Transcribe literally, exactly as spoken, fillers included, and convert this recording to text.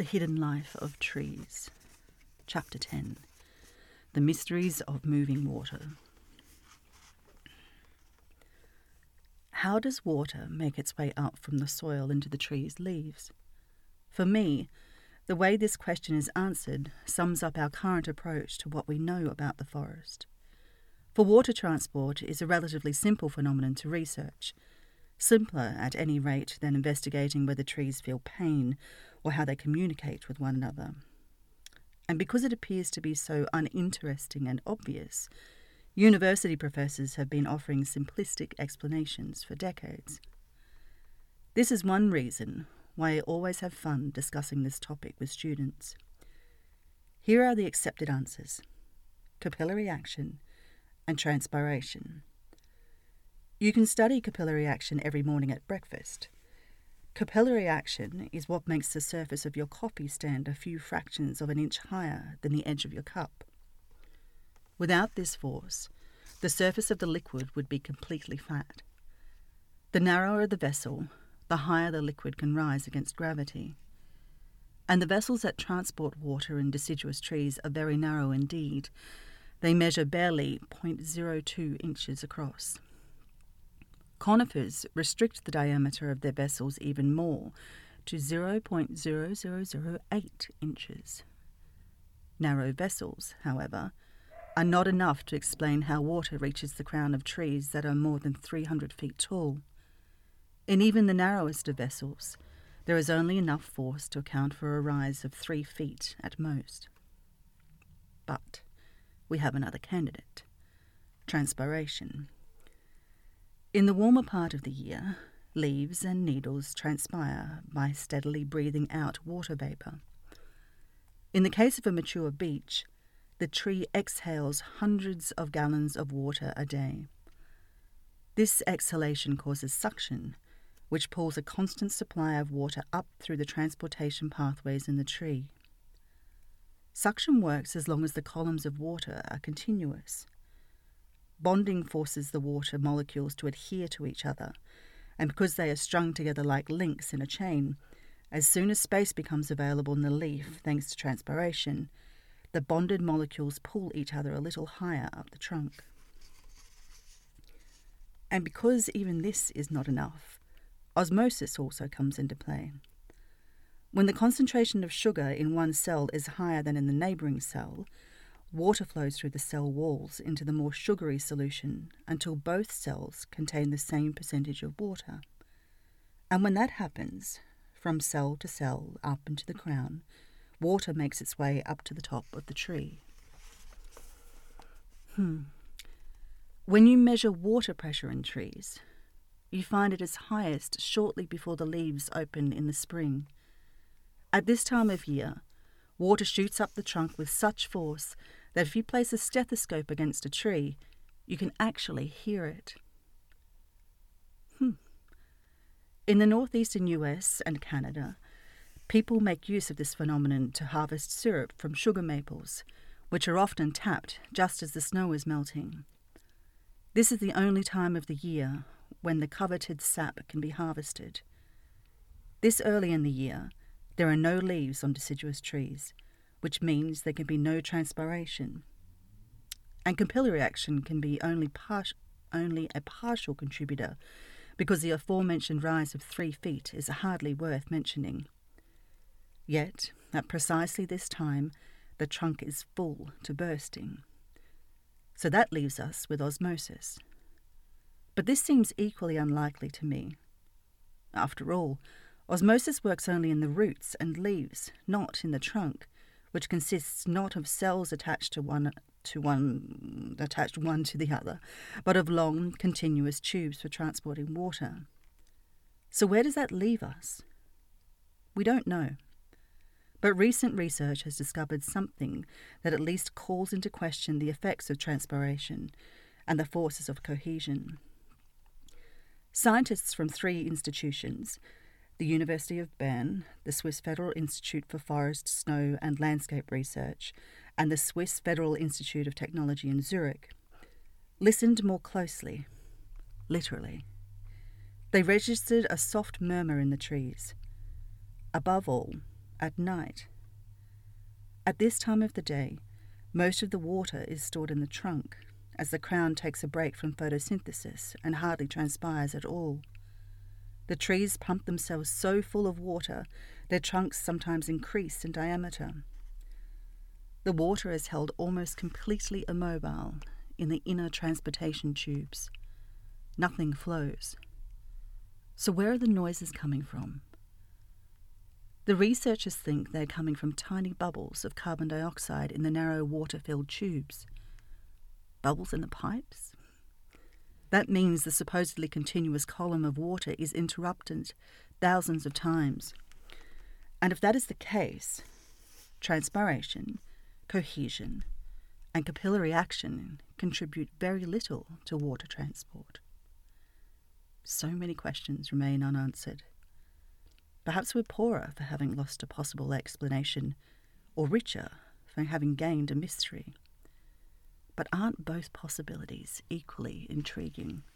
The Hidden Life of Trees. Chapter ten. The Mysteries of Moving Water. How does water make its way up from the soil into the tree's leaves? For me, the way this question is answered sums up our current approach to what we know about the forest. For water transport is a relatively simple phenomenon to research, simpler at any rate than investigating whether trees feel pain or how they communicate with one another. And because it appears to be so uninteresting and obvious, university professors have been offering simplistic explanations for decades. This is one reason why I always have fun discussing this topic with students. Here are the accepted answers: capillary action and transpiration. You can study capillary action every morning at breakfast. Capillary action is what makes the surface of your coffee stand a few fractions of an inch higher than the edge of your cup. Without this force, the surface of the liquid would be completely flat. The narrower the vessel, the higher the liquid can rise against gravity. And the vessels that transport water in deciduous trees are very narrow indeed. They measure barely zero point zero two inches across. Conifers restrict the diameter of their vessels even more, to zero point zero zero zero eight inches. Narrow vessels, however, are not enough to explain how water reaches the crown of trees that are more than three hundred feet tall. In even the narrowest of vessels, there is only enough force to account for a rise of three feet at most. But we have another candidate: transpiration. In the warmer part of the year, leaves and needles transpire by steadily breathing out water vapour. In the case of a mature beech, the tree exhales hundreds of gallons of water a day. This exhalation causes suction, which pulls a constant supply of water up through the transportation pathways in the tree. Suction works as long as the columns of water are continuous. Bonding forces the water molecules to adhere to each other, and because they are strung together like links in a chain, as soon as space becomes available in the leaf thanks to transpiration, the bonded molecules pull each other a little higher up the trunk. And because even this is not enough, osmosis also comes into play. When the concentration of sugar in one cell is higher than in the neighbouring cell, water flows through the cell walls into the more sugary solution until both cells contain the same percentage of water. And when that happens, from cell to cell up into the crown, water makes its way up to the top of the tree. Hmm. When you measure water pressure in trees, you find it is highest shortly before the leaves open in the spring. At this time of year, water shoots up the trunk with such force that if you place a stethoscope against a tree, you can actually hear it. Hmm. In the northeastern U S and Canada, people make use of this phenomenon to harvest syrup from sugar maples, which are often tapped just as the snow is melting. This is the only time of the year when the coveted sap can be harvested. This early in the year, there are no leaves on deciduous trees, which means there can be no transpiration. And capillary action can be only, par- only a partial contributor, because the aforementioned rise of three feet is hardly worth mentioning. Yet, at precisely this time, the trunk is full to bursting. So that leaves us with osmosis. But this seems equally unlikely to me. After all, osmosis works only in the roots and leaves, not in the trunk, which consists not of cells attached to one to one attached one to the other, but of long, continuous tubes for transporting water. So where does that leave us? We don't know. But recent research has discovered something that at least calls into question the effects of transpiration and the forces of cohesion. Scientists from three institutions, the University of Bern, the Swiss Federal Institute for Forest, Snow and Landscape Research, and the Swiss Federal Institute of Technology in Zurich, listened more closely, literally. They registered a soft murmur in the trees. Above all, at night. At this time of the day, most of the water is stored in the trunk, as the crown takes a break from photosynthesis and hardly transpires at all. The trees pump themselves so full of water, their trunks sometimes increase in diameter. The water is held almost completely immobile in the inner transportation tubes. Nothing flows. So where are the noises coming from? The researchers think they're coming from tiny bubbles of carbon dioxide in the narrow water-filled tubes. Bubbles in the pipes? That means the supposedly continuous column of water is interrupted thousands of times. And if that is the case, transpiration, cohesion, and capillary action contribute very little to water transport. So many questions remain unanswered. Perhaps we're poorer for having lost a possible explanation, or richer for having gained a mystery. But aren't both possibilities equally intriguing?